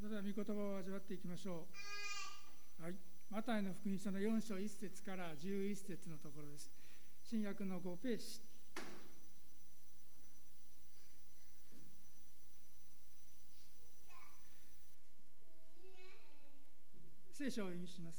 それでは御言葉を味わっていきましょう。はい、マタイの福音書の4章1節から11節のところです。新約の5ページ。聖書を読みします。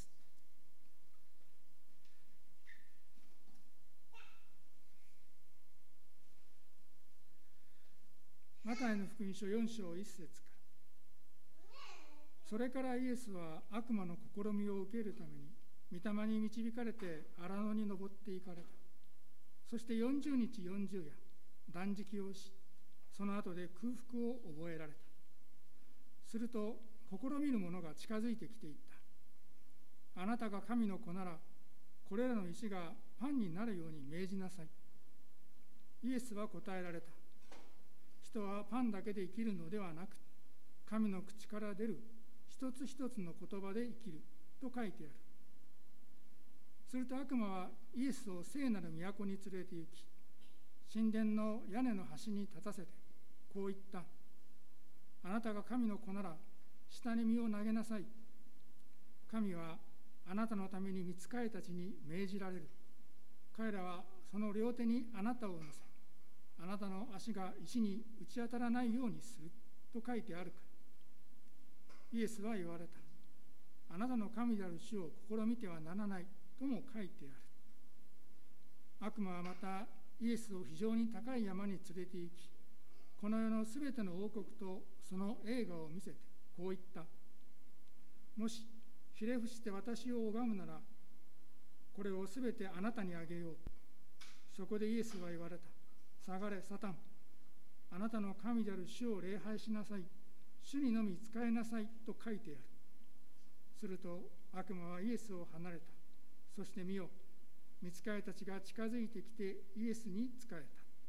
マタイの福音書4章1節から。それからイエスは悪魔の試みを受けるために御霊に導かれて荒野に登っていかれた。そして40日40夜断食をし、その後で空腹を覚えられた。すると試みる者が近づいてきていった。あなたが神の子ならこれらの石がパンになるように命じなさい。イエスは答えられた。人はパンだけで生きるのではなく、神の口から出る一つ一つの言葉で生きると書いてある。すると悪魔はイエスを聖なる都に連れて行き、神殿の屋根の端に立たせてこう言った。あなたが神の子なら下に身を投げなさい。神はあなたのために御使いたちに命じられる。彼らはその両手にあなたを乗せ、あなたの足が石に打ち当たらないようにすると書いてあるから。イエスは言われた。あなたの神である主を試みてはならないとも書いてある。悪魔はまたイエスを非常に高い山に連れて行き、この世のすべての王国とその栄華を見せてこう言った。もしひれ伏して私を拝むなら、これをすべてあなたにあげよう。そこでイエスは言われた。下がれサタン。あなたの神である主を礼拝しなさい。主にのみ仕えなさいと書いてある。すると悪魔はイエスを離れた。そして見よ、御使いたちが近づいてきてイエスに仕え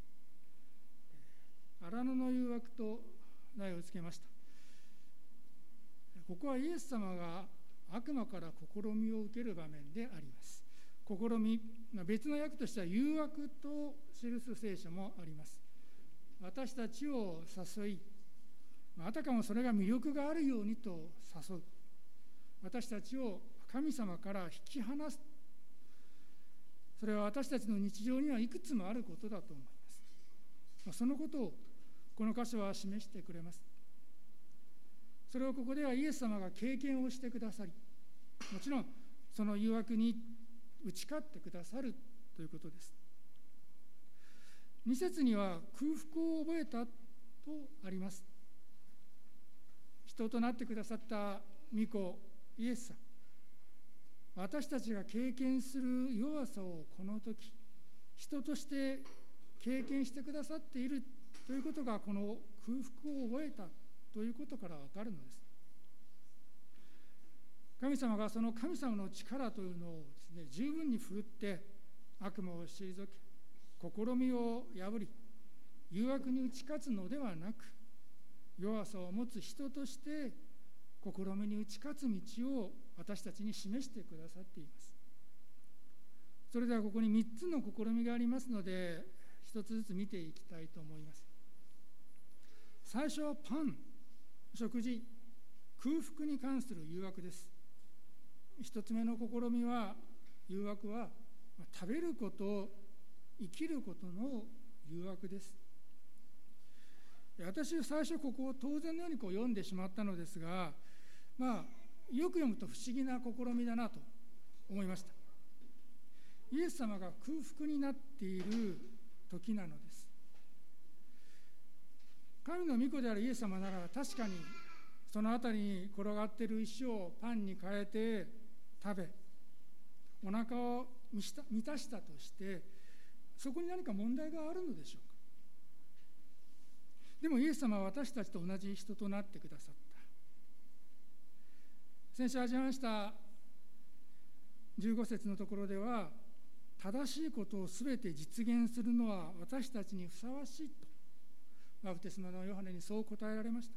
た。荒野の誘惑と題をつけました。ここはイエス様が悪魔から試みを受ける場面であります。試み、別の訳としては誘惑と記す聖書もあります。私たちを誘い、あたかもそれが魅力があるようにと誘う。私たちを神様から引き離す。それは私たちの日常にはいくつもあることだと思います。そのことをこの箇所は示してくれます。それをここではイエス様が経験をしてくださり、もちろんその誘惑に打ち勝ってくださるということです。2節には空腹を覚えたとあります。人となってくださった御子イエス様、私たちが経験する弱さをこの時人として経験してくださっているということが、この空腹を覚えたということから分かるのです。神様がその神様の力というのをですね、十分に振るって悪魔を退け、試みを破り、誘惑に打ち勝つのではなく、弱さを持つ人として試みに打ち勝つ道を私たちに示してくださっています。それではここに3つの試みがありますので、一つずつ見ていきたいと思います。最初はパン、食事、空腹に関する誘惑です。一つ目の試みは、誘惑は食べること、生きることの誘惑です。私は最初ここを当然のように読んでしまったのですが、よく読むと不思議な試みだなと思いました。イエス様が空腹になっている時なのです。神の御子であるイエス様なら確かにその辺りに転がっている石をパンに変えて食べ、お腹を満たしたとして、そこに何か問題があるのでしょうか。でもイエス様は私たちと同じ人となってくださった。先週始めました15節のところでは、正しいことをすべて実現するのは私たちにふさわしいと、バプテスマのヨハネにそう答えられました。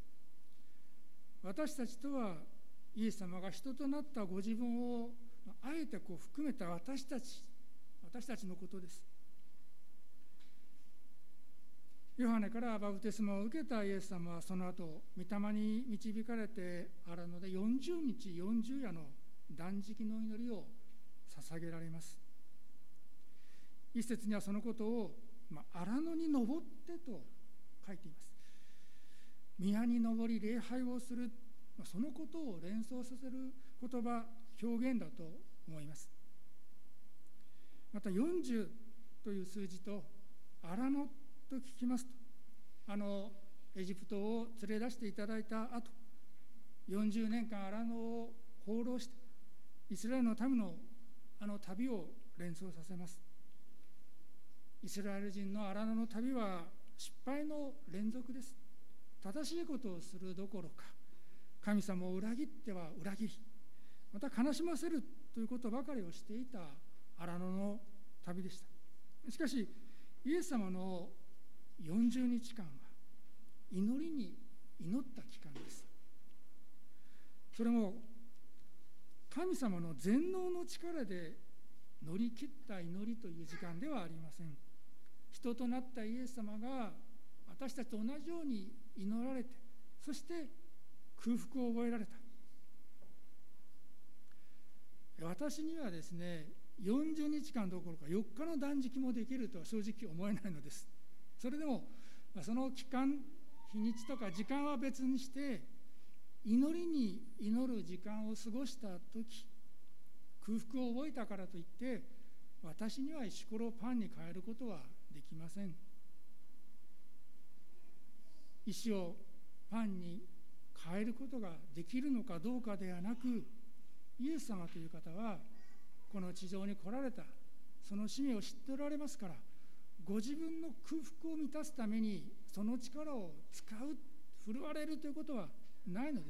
私たちとはイエス様が人となったご自分をあえて含めた私たちのことです。 ヨハネからバプテスマを受けたイエス様はその後御霊に導かれて荒野で40日40夜の断食の祈りを捧げられます。一節にはそのことを荒野に登ってと書いています。宮に登り礼拝をする、そのことを連想させる言葉表現だと思います。また40という数字と荒野と聞きますと、エジプトを連れ出していただいた後40年間荒野を放浪してイスラエルの民の旅を連想させます。イスラエル人の荒野の旅は失敗の連続です。正しいことをするどころか神様を裏切っては裏切り、また悲しませるということばかりをしていた荒野の旅でした。しかしイエス様の40日間は祈りに祈った期間です。それも神様の全能の力で乗り切った祈りという時間ではありません。人となったイエス様が私たちと同じように祈られて、そして空腹を覚えられた。私にはですね、40日間どころか4日の断食もできるとは正直思えないのです。それでもその期間、日にちとか時間は別にして、祈りに祈る時間を過ごした時、空腹を覚えたからといって私には石ころをパンに変えることはできません。石をパンに変えることができるのかどうかではなく、イエス様という方はこの地上に来られたその使命を知っておられますから、ご自分の空腹を満たすためにその力を使う、振るわれるということはないのです。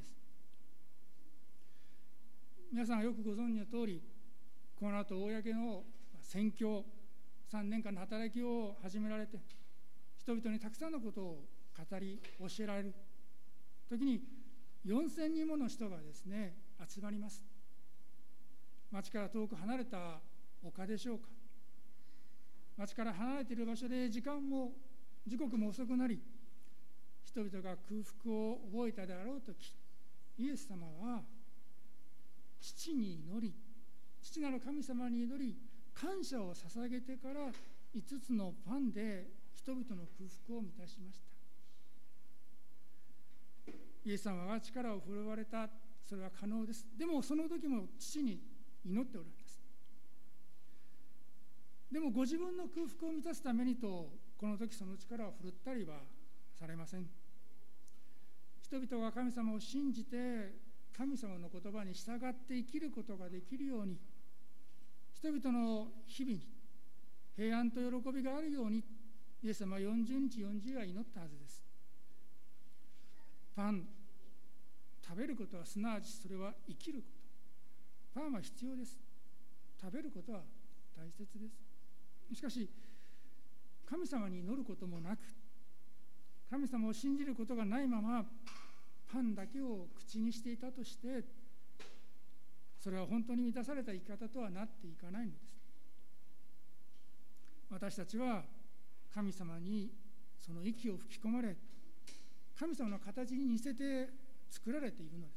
皆さんがよくご存知の通り、この後公の宣教3年間の働きを始められて、人々にたくさんのことを語り教えられる時に4000人もの人がですね集まります。町から遠く離れた丘でしょうか、町から離れている場所で時刻も遅くなり、人々が空腹を覚えたであろうとき、イエス様は父に祈り、父なる神様に祈り、感謝を捧げてから5つのパンで人々の空腹を満たしました。イエス様は力を振るわれた、それは可能です。でもその時も父に祈っておられます。でもご自分の空腹を満たすためにとこの時その力を振るったりはされません。人々が神様を信じて神様の言葉に従って生きることができるように、人々の日々に平安と喜びがあるように、イエス様は40日40夜祈ったはずです。パン食べることはすなわちそれは生きること。パンは必要です。食べることは大切です。しかし神様に祈ることもなく、神様を信じることがないままパンだけを口にしていたとして、それは本当に満たされた生き方とはなっていかないのです。私たちは神様にその息を吹き込まれ、神様の形に似せて作られているのです。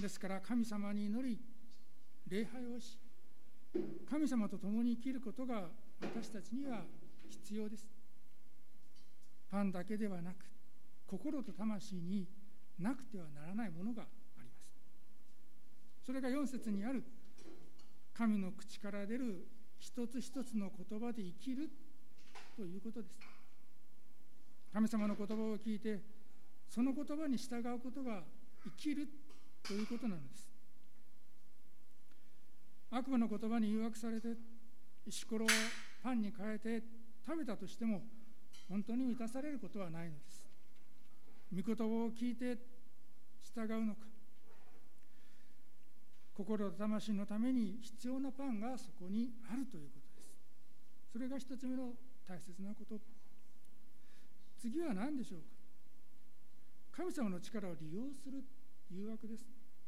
ですから神様に祈り礼拝をし、神様と共に生きることが私たちには必要です。パンだけではなく、心と魂になくてはならないものがあります。それが4節にある神の口から出る一つ一つの言葉で生きるということです。神様の言葉を聞いてその言葉に従うことが生きるということなのです。悪魔の言葉に誘惑されて石ころをパンに変えて食べたとしても本当に満たされることはないのです。御言葉を聞いて従うのか、心と魂のために必要なパンがそこにあるということです。それが一つ目の大切なこと。次は何でしょうか。神様の力を利用する誘惑です。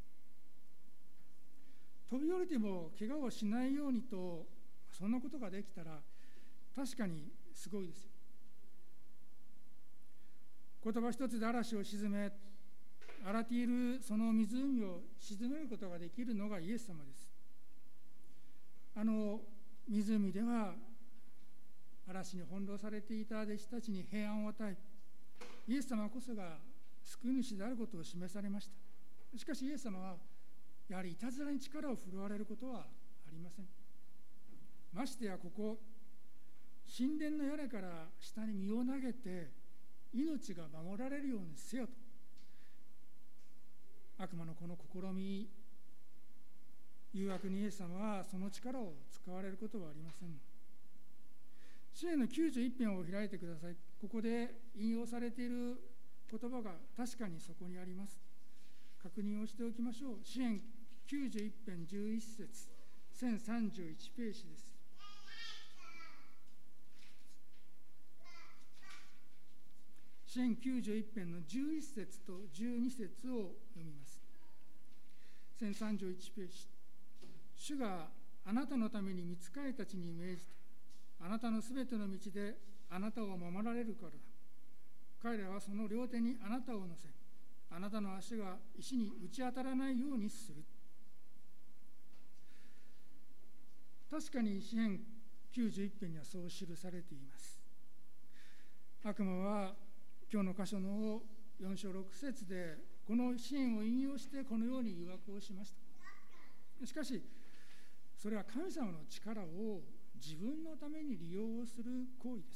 飛び降りても怪我をしないようにと、そんなことができたら確かにすごいですよ。 言葉一つで嵐を沈め、荒れているその湖を沈めることができるのがイエス様です。あの湖では嵐に翻弄されていた弟子たちに平安を与え、イエス様こそが救い主であることを示されました。しかしイエス様はやはりいたずらに力を振るわれることはありません。ましてやここ神殿の屋根から下に身を投げて命が守られるようにせよと、悪魔のこの試み、誘惑にイエス様はその力を使われることはありません。詩篇の91編を開いてください。ここで引用されている言葉が確かにそこにあります。確認をしておきましょう。詩篇91編11節1031ページです。詩篇91編の11節と12節を読みます。1031ページ。主があなたのために御使いたちに命じて、あなたのすべての道であなたを守られるからだ。彼らはその両手にあなたを乗せ、あなたの足が石に打ち当たらないようにする。確かに詩篇91編にはそう記されています。悪魔は今日の箇所の4章6節でこの詩篇を引用してこのように誘惑をしました。しかしそれは神様の力を自分のために利用する行為です。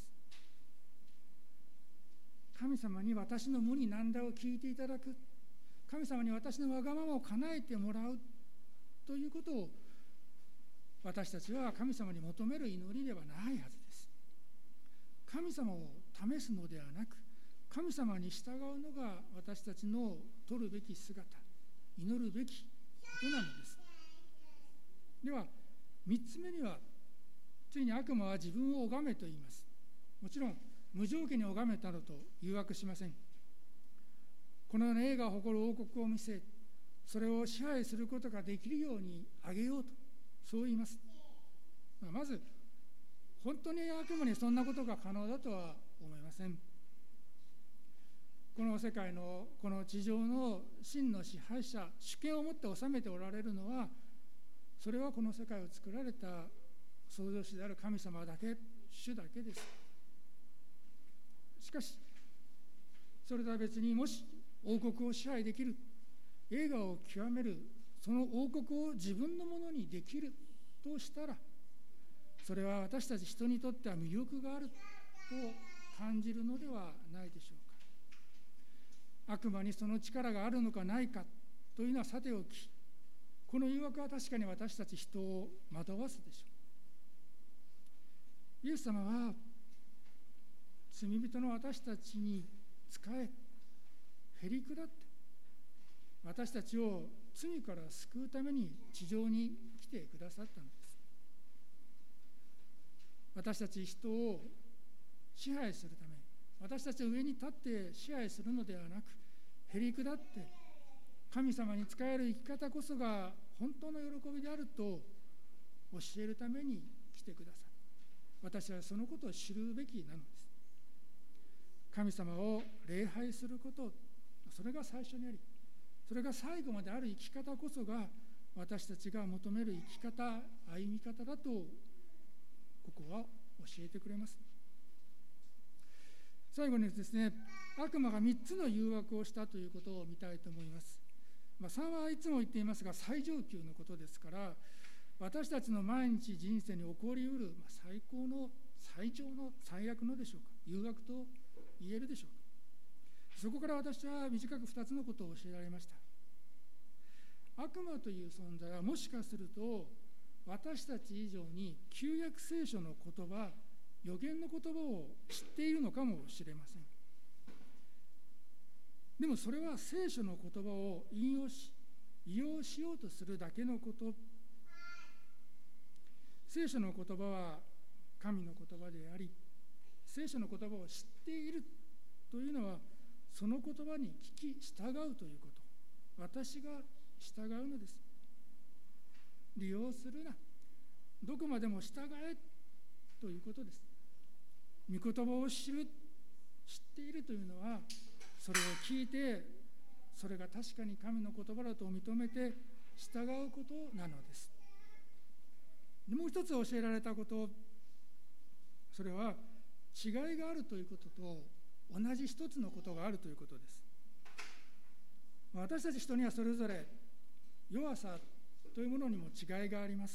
神様に私の無に難題を聞いていただく、神様に私のわがままを叶えてもらうということを私たちは神様に求める祈りではないはずです。神様を試すのではなく、神様に従うのが私たちの取るべき姿、祈るべきことなのです。では3つ目には、ついに悪魔は自分を拝めと言います。もちろん無条件に拝めたのと誘惑しません。このような栄華を誇る王国を見せ、それを支配することができるようにあげようと、そう言います。まず本当に悪魔にそんなことが可能だとは思いません。この世界のこの地上の真の支配者、主権を持って治めておられるのは、それはこの世界を作られた創造主である神様だけ、主だけです。しかしそれとは別に、もし王国を支配できる、栄華を極める、その王国を自分のものにできるとしたら、それは私たち人にとっては魅力があると感じるのではないでしょうか。悪魔にその力があるのかないかというのはさておき、この誘惑は確かに私たち人を惑わすでしょう。イエス様は罪人の私たちに仕え、へり下って私たちを罪から救うために地上に来てくださったのです。私たち人を支配するため、私たちを上に立って支配するのではなく、へり下って神様に仕える生き方こそが本当の喜びであると教えるために来てくださる。私はそのことを知るべきなのです。神様を礼拝すること、それが最初にあり、それが最後まである生き方こそが私たちが求める生き方、歩み方だとここは教えてくれます。最後にですね、悪魔が3つの誘惑をしたということを見たいと思います。3はいつも言っていますが、最上級のことですから、私たちの毎日人生に起こりうる最高の最上の最悪のでしょうか、誘惑と言えるでしょうか。そこから私は短く2つのことを教えられました。悪魔という存在はもしかすると私たち以上に旧約聖書の言葉、預言の言葉を知っているのかもしれません。でもそれは聖書の言葉を引用し利用しようとするだけのこと。聖書の言葉は神の言葉であり、聖書の言葉を知っているというのはその言葉に聞き従うということ。私が従うのです。利用するな、どこまでも従えということです。御言葉を知っているというのはそれを聞いて、それが確かに神の言葉だと認めて従うことなのです。もう一つ教えられたこと、それは違いがあるということと同じ一つのことがあるということです。私たち人にはそれぞれ弱さというものにも違いがあります。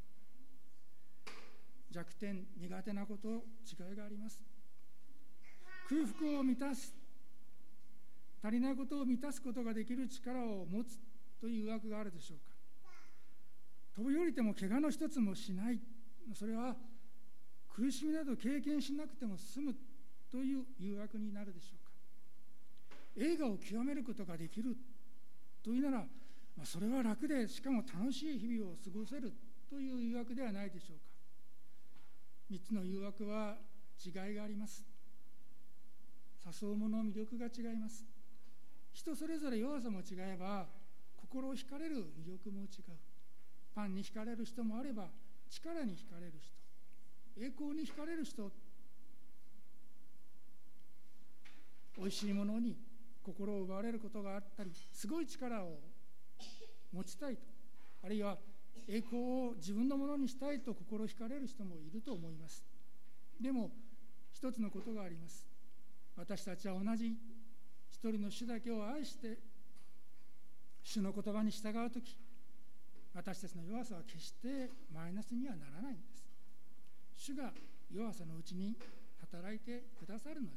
弱点、苦手なこと、違いがあります。空腹を満たす、足りないことを満たすことができる力を持つという誘惑があるでしょうか。飛び降りても怪我の一つもしない、それは苦しみなど経験しなくても済むという誘惑になるでしょうか。映画を極めることができるというなら、それは楽でしかも楽しい日々を過ごせるという誘惑ではないでしょうか。3つの誘惑は違いがあります。誘うもの、魅力が違います。人それぞれ弱さも違えば、心を惹かれる魅力も違う。パンに惹かれる人もあれば、力に惹かれる人、栄光に惹かれる人、おいしいものに心を奪われることがあったり、すごい力を持ちたいと、あるいは栄光を自分のものにしたいと心惹かれる人もいると思います。でも一つのことがあります。私たちは同じ一人の主だけを愛して主の言葉に従うとき、私たちの弱さは決してマイナスにはならないんです。主が弱さのうちに働いてくださるのです。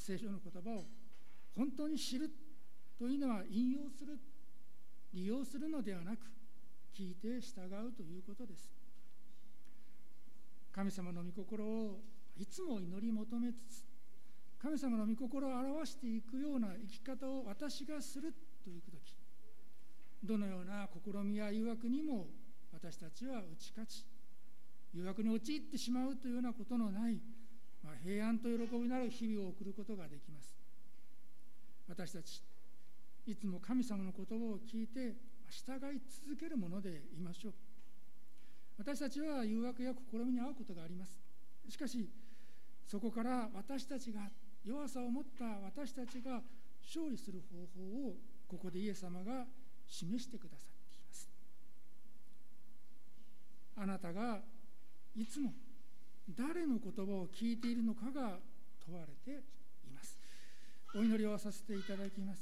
聖書の言葉を本当に知るというのは引用する、利用するのではなく、聞いて従うということです。神様の御心をいつも祈り求めつつ、神様の御心を表していくような生き方を私がするというとき、どのような試みや誘惑にも私たちは打ち勝ち、誘惑に陥ってしまうというようなことのない、平安と喜びなる日々を送ることができます。私たちいつも神様の言葉を聞いて従い続けるものでいましょう。私たちは誘惑や試みに遭うことがあります。しかしそこから私たちが、弱さを持った私たちが勝利する方法をここでイエス様が示してくださっています。あなたがいつも誰の言葉を聞いているのかが問われています。お祈りをさせていただきます。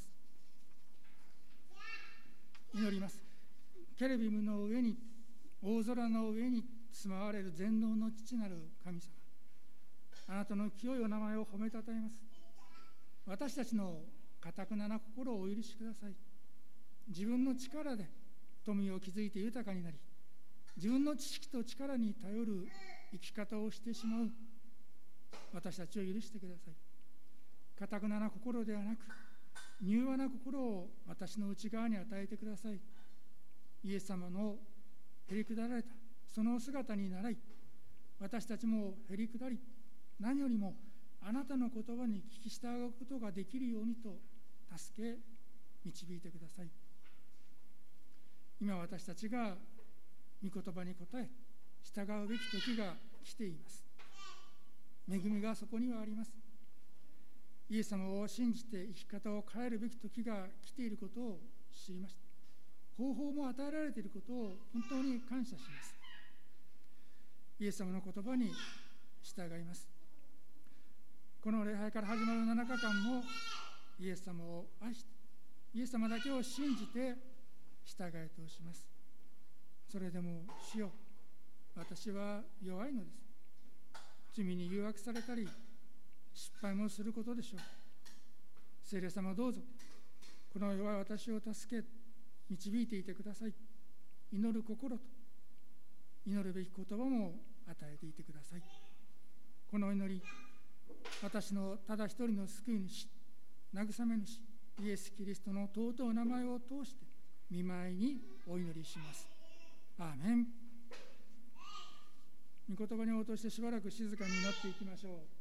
祈ります。ケルビムの上に、大空の上に住まわれる全能の父なる神様、あなたの清いお名前を褒めたたえます。私たちの堅くなな心をお許しください。自分の力で富を築いて豊かになり、自分の知識と力に頼る生き方をしてしまう私たちを許してください。堅くなな心ではなく、柔和な心を私の内側に与えてください。イエス様のへりくだられたその姿に倣い、私たちもへりくだり、何よりもあなたの言葉に聞き従うことができるようにと助け導いてください。今私たちが御言葉に応え従うべき時が来ています。恵みがそこにはあります。イエス様を信じて生き方を変えるべき時が来ていることを知りました。方法も与えられていることを本当に感謝します。イエス様の言葉に従います。この礼拝から始まる7日間もイエス様を愛して、イエス様だけを信じて従いとします。それでも主よ、私は弱いのです。罪に誘惑されたり失敗もすることでしょう。聖霊様、どうぞこの弱い私を助け導いていてください。祈る心と祈るべき言葉も与えていてください。この祈り、私のただ一人の救い主、慰め主イエス・キリストの尊い名前を通して御前にお祈りします。アーメン。御言葉に応答してしばらく静かに祈っていきましょう。